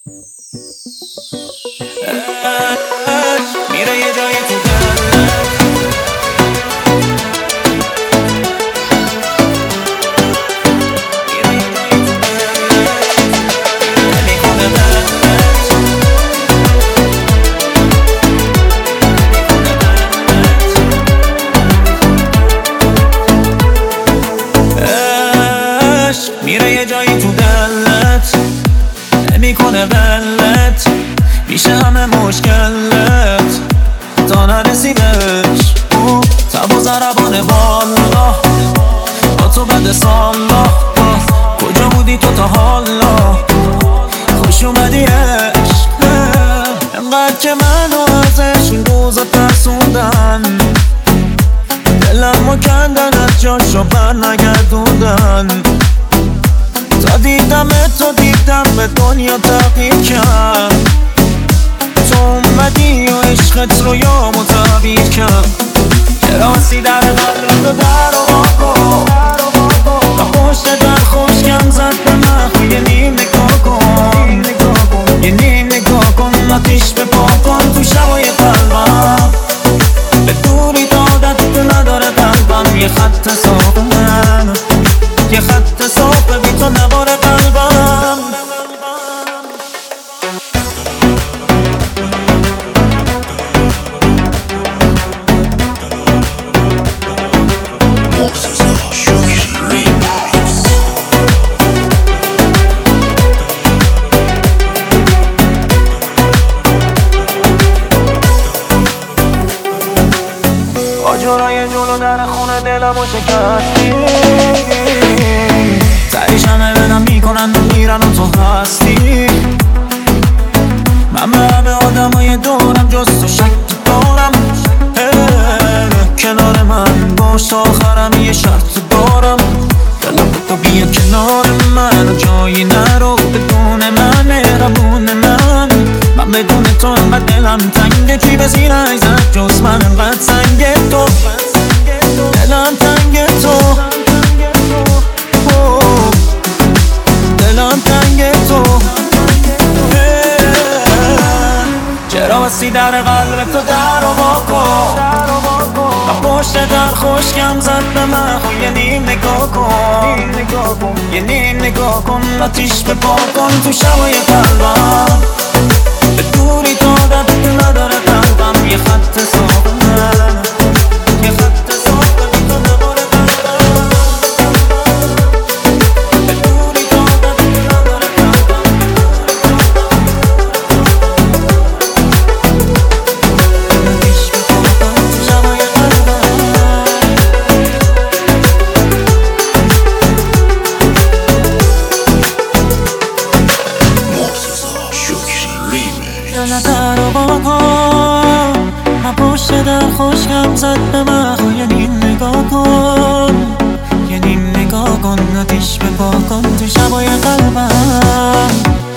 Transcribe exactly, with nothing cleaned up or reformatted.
میره یه جایی تو دلت، میره یه جایی تو دلت، نمیکنه بلت، عشق میره یه جایی تو دلت، نمیکنه بلت، میشه همه مشکلت تا نرسی بهش. او تب و ضربان بالا با تو بده سالا، کجا بودی تو تا حالا؟ خوش اومدی عشق، انقدر که منو ازش این روزا ترسوندن، دلمو کندن از جاشو بر نگردوندن. تا دیدم تو دیدم به دنیا تغییر کرد، تو اومدی و عشقت رو یامو تعبیر کرد. چرا سی در قلب رو در و واکن تا پشت در خوشگم زد به من، یه نیم نگاه کن، یه نیم نگاه کن، آتیش به پا کن تو شبای قلبم، به دوری عادت نداره قلبم، یه خط صاف من، یه خط صاف بی تو نباره قلبم. آجرای جلو در خونه دلمو شکستی، تریش همه بدم میکنن و میرن و تو هستی. من به همه آدم های دورم جز تو شک دارم، کنار من باش تا آخرم یه شرط دارم، دلم به تو بیا کنار من و جایی نرو بدون من، مهربون من. من بدون تو انقدر دلم تنگه، چی به زیر عیزت جز من انقدر سنگه تو، دلم تنگه تو، دلم تنگه تو. چرا بسی در قلب تو در و واکن تا پشت در خوشگم زد به من، یه نیم نگاه کن، یه نیم نگاه کن، آتیش به پا کن تو شبای قلبم، به دوری تا عادت نداره قلبم، یه خط صاف من، یه خط صاف بی تو نباره قلبم، به دوری تا عادت نداره قلبم. آتیش به پا کن تو شبای قلبم. دل در و باکن، من پشت در خوشگم زد به من، یه نیم نگاه کن، یه نیم نگاه کن، آتیش به پا کن تو شبای قلبم.